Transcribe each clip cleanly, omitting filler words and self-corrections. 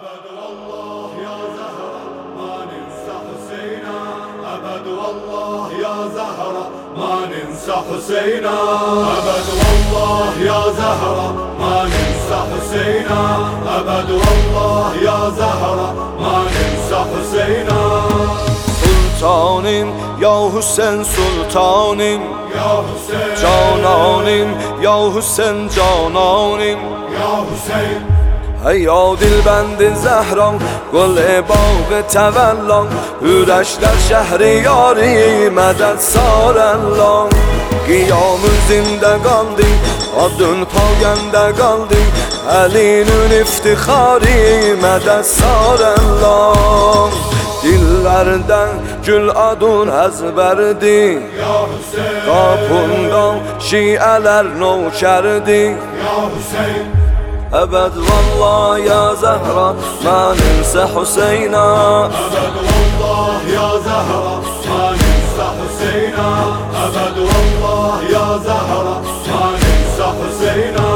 أبد والله يا زهرة ما ننسى حسينا. أبد والله يا زهرة ما ننسى حسينا. أبد والله يا زهرة ما ننسى حسينا. أبد والله يا زهرة ما ننسى حسينا. Sultanım ya Hüseyin sultanım, يا حسين cananım ya Hüseyin cananım. يا حسين Ey ya dilbendi Zəhran, qul-i bağı təvəllan, Ürəşlər şəhri yari mədəd sarəllan. Qiyamın zində qaldın, adın pagəndə qaldın, Əlinin iftixari mədəd sarəllan. Dillərdən gül adın əzbərdi, يا حسين qapından şiələr nökərdi. يا حسين أبد والله يا زهرة ما ننسى حسينا. أبد والله يا زهرة ما ننسى حسينا. أبد والله يا زهرة ما ننسى حسينا.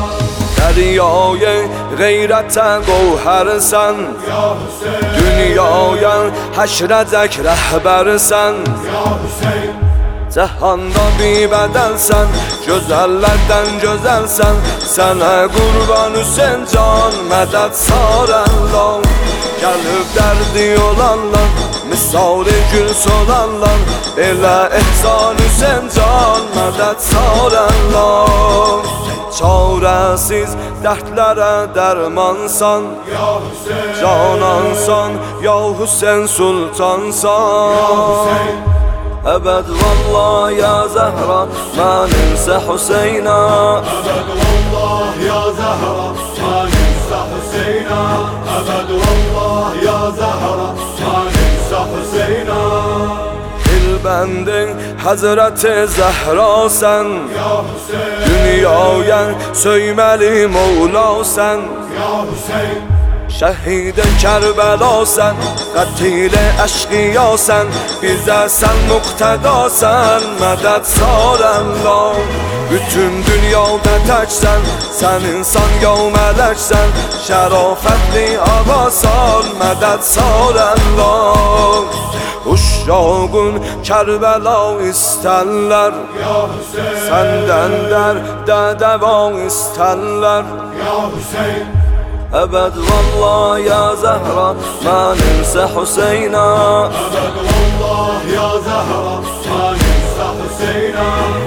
Deryaya gayrete gövhersen, يا حسين dünyaya haşredek rehbersen. يا حسين Cəhanda bir bədəlsən, gözəllərdən gözəlsən, Sənə qurban Hüseyin can mədəd sarəllan. Gəlib dərdi olanlar, misali gül solanlar, Elə ehsan Hüseyin can mədəd sarəllan. Çarəsiz dərdlərə dərmansan, يا حسين canansan, ya Hüseyin sultansan. يا حسين أبد والله يا زهرة ما ننسى حسينا. أبد والله يا زهرة ما ننسى حسينا. أبد والله يا زهرة ما ننسى حسينا. Dilbendin Hazreti Zəhra sen, يا حسين dünyaya söyməli Mevla sen. يا حسين Şəhid-i Kərbəla sən, qatil-i əşqiya sən, bizə sən muqtəda sən, mədəd sarəllan. Bütün dünyada təksən, sən insan ya mələksən, şərafətli ağasan, mədəd sarəllan. Uşağın Kərbəla istərlər, يا حسين səndən dərdə dəva istərlər. يا حسين أبد والله يا زهرة ما ننسى حسينا. أبد والله يا زهرة ما ننسى حسينا.